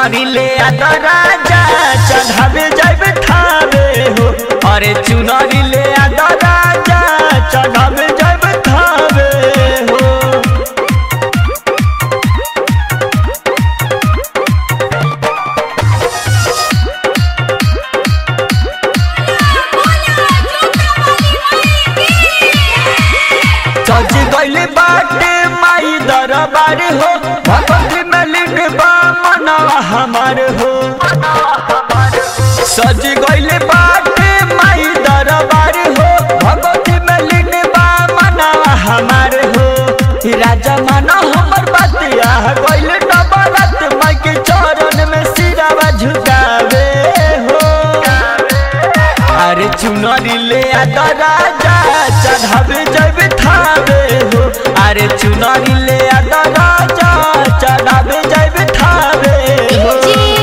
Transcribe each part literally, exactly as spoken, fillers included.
चुनरी ले आदा राजा चढ़ावे जाबे थावे हो। अरे चुनरी ले आदा राजा चढ़ावे जाबे थावे हो। सज गइल बाटे माई दरबार हो, भगवती में लीन बा मनवा हमार हो। सज गइल बाटे माई दरबार हो, भगवती में लीन बा मनवा हमार हो। राजा मानो हमर बतिया गइल नवरात माई के चरण में सिरवा झुकावे हो। अरे चुनरी ले आदा राजा चढ़ावे जाबे थावे हो। अरे चुनरी ले आदा राजा चढ़ावे जाबे थावे हो।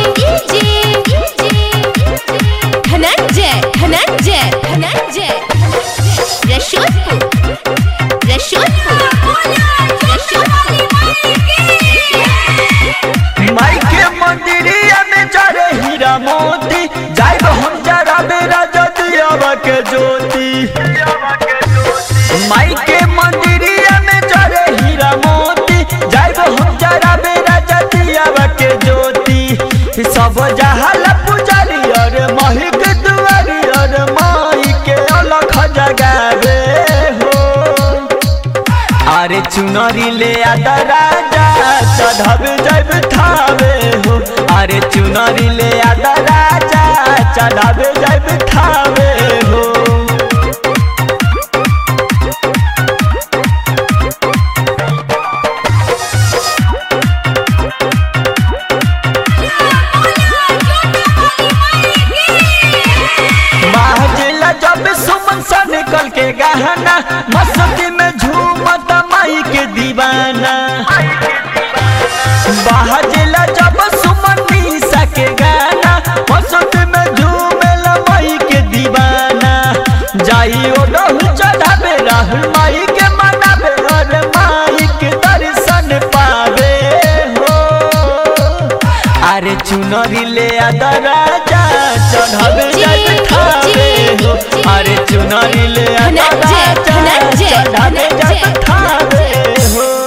धनंजय धनंजय धनंजय रशोदपुर रशोदपुर माई के मंदिरिया में जरे हीरा मोती, जाइब हम जराबे राजा दियावा के ज्योति। माई के मंदिरिया में जरे हीरा मोती, जाइब हम जराबे राजा दियावा के ज्योति। सब जहल पुजारी और माही के दुआरी और माई के अलख जगावे हो। अरे चुनरी ले आदा राजा चढ़ावे जाबे थावे हो। अरे चुनरी ले आदा राजा चढ़ावे जाबे थावे हो। बाजला जब सुमन सा निकल के गहना, मस्ती में झूमत माई के दीवाना। बाजला जब सुमन निशा के गाना, मस्ती में झूमेला माई के दीवाना। जाई ओढ़ऊ चढ़ावे राहुल माई के मनावे और माई के दर्शन पावे हो। अरे चुनरी ले आदा राजा चढ़ावे जाबे थावे हो। अरे चुनरी ले आदा राजा चढ़ावे जाबे थावे हो।